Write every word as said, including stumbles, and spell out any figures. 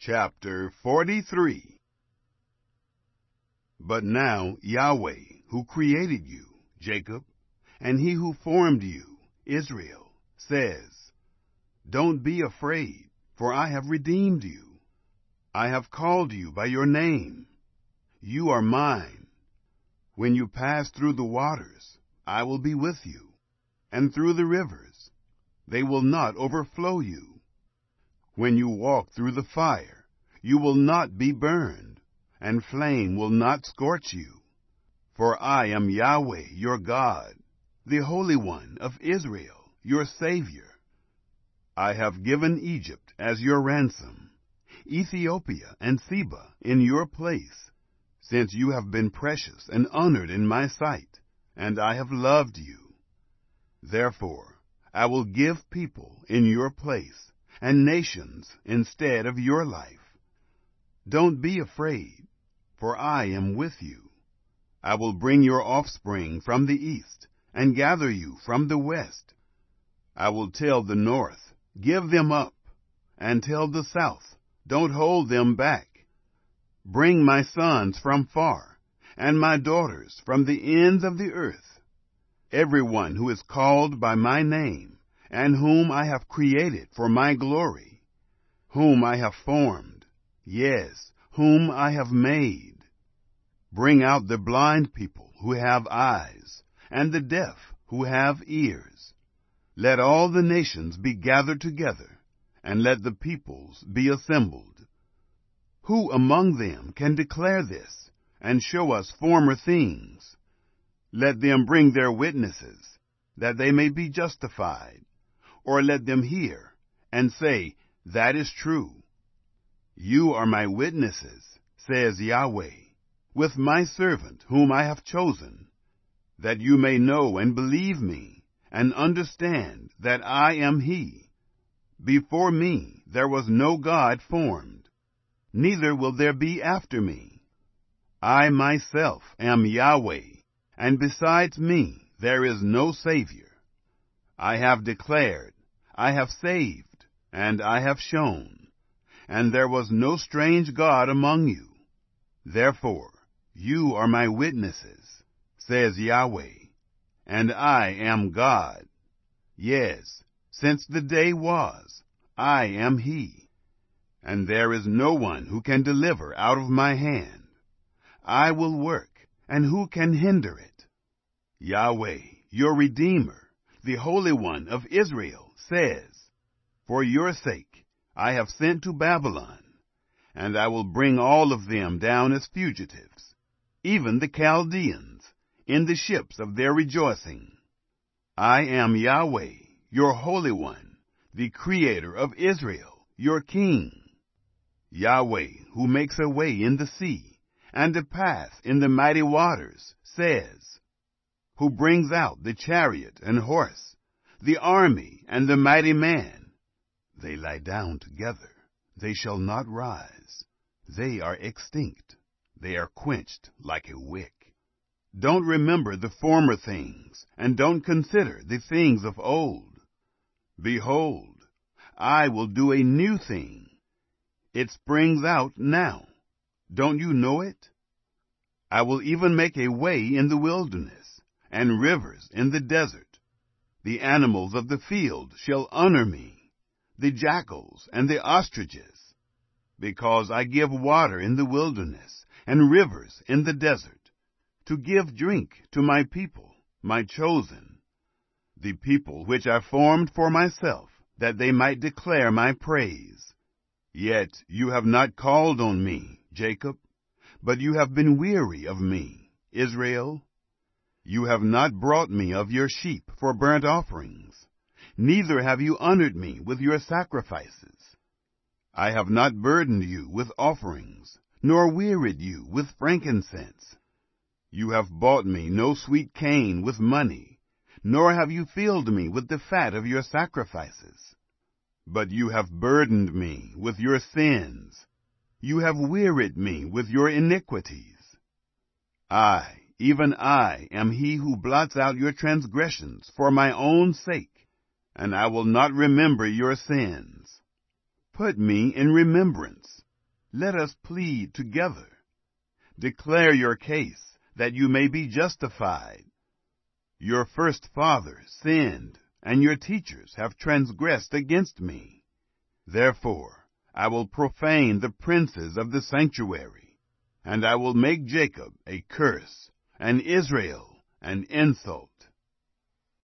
Chapter forty-three. But now Yahweh, who created you, Jacob, and he who formed you, Israel, says, Don't be afraid, for I have redeemed you. I have called you by your name. You are mine. When you pass through the waters, I will be with you, and through the rivers, they will not overflow you. When you walk through the fire, you will not be burned, and flame will not scorch you. For I am Yahweh your God, the Holy One of Israel, your Savior. I have given Egypt as your ransom, Ethiopia and Seba in your place, since you have been precious and honored in my sight, and I have loved you. Therefore I will give people in your place, and nations instead of your life. Don't be afraid, for I am with you. I will bring your offspring from the east, and gather you from the west. I will tell the north, Give them up, and tell the south, Don't hold them back. Bring my sons from far, and my daughters from the ends of the earth. Everyone who is called by my name, and whom I have created for my glory, whom I have formed, yes, whom I have made. Bring out the blind people who have eyes, and the deaf who have ears. Let all the nations be gathered together, and let the peoples be assembled. Who among them can declare this, and show us former things? Let them bring their witnesses, that they may be justified. Or let them hear, and say, That is true. You are my witnesses, says Yahweh, with my servant whom I have chosen, that you may know and believe me, and understand that I am he. Before me there was no God formed, neither will there be after me. I myself am Yahweh, and besides me there is no Savior. I have declared, I have saved, and I have shown, and there was no strange God among you. Therefore you are my witnesses, says Yahweh, and I am God. Yes, since the day was, I am he, and there is no one who can deliver out of my hand. I will work, and who can hinder it? Yahweh, your Redeemer, the Holy One of Israel, says, For your sake I have sent to Babylon, and I will bring all of them down as fugitives, even the Chaldeans, in the ships of their rejoicing. I am Yahweh, your Holy One, the Creator of Israel, your King. Yahweh, who makes a way in the sea, and a path in the mighty waters, says, who brings out the chariot and horse, the army and the mighty man. They lie down together, they shall not rise. They are extinct, they are quenched like a wick. Don't remember the former things, and don't consider the things of old. Behold, I will do a new thing. It springs out now. Don't you know it? I will even make a way in the wilderness, and rivers in the desert. The animals of the field shall honor me, the jackals and the ostriches, because I give water in the wilderness and rivers in the desert, to give drink to my people, my chosen, the people which I formed for myself, that they might declare my praise. Yet you have not called on me, Jacob, but you have been weary of me, Israel. You have not brought me of your sheep for burnt offerings, neither have you honored me with your sacrifices. I have not burdened you with offerings, nor wearied you with frankincense. You have bought me no sweet cane with money, nor have you filled me with the fat of your sacrifices. But you have burdened me with your sins. You have wearied me with your iniquities. I, even I, am he who blots out your transgressions for my own sake, and I will not remember your sins. Put me in remembrance, let us plead together. Declare your case, that you may be justified. Your first fathers sinned, and your teachers have transgressed against me. Therefore I will profane the princes of the sanctuary, and I will make Jacob a curse, and Israel an insult.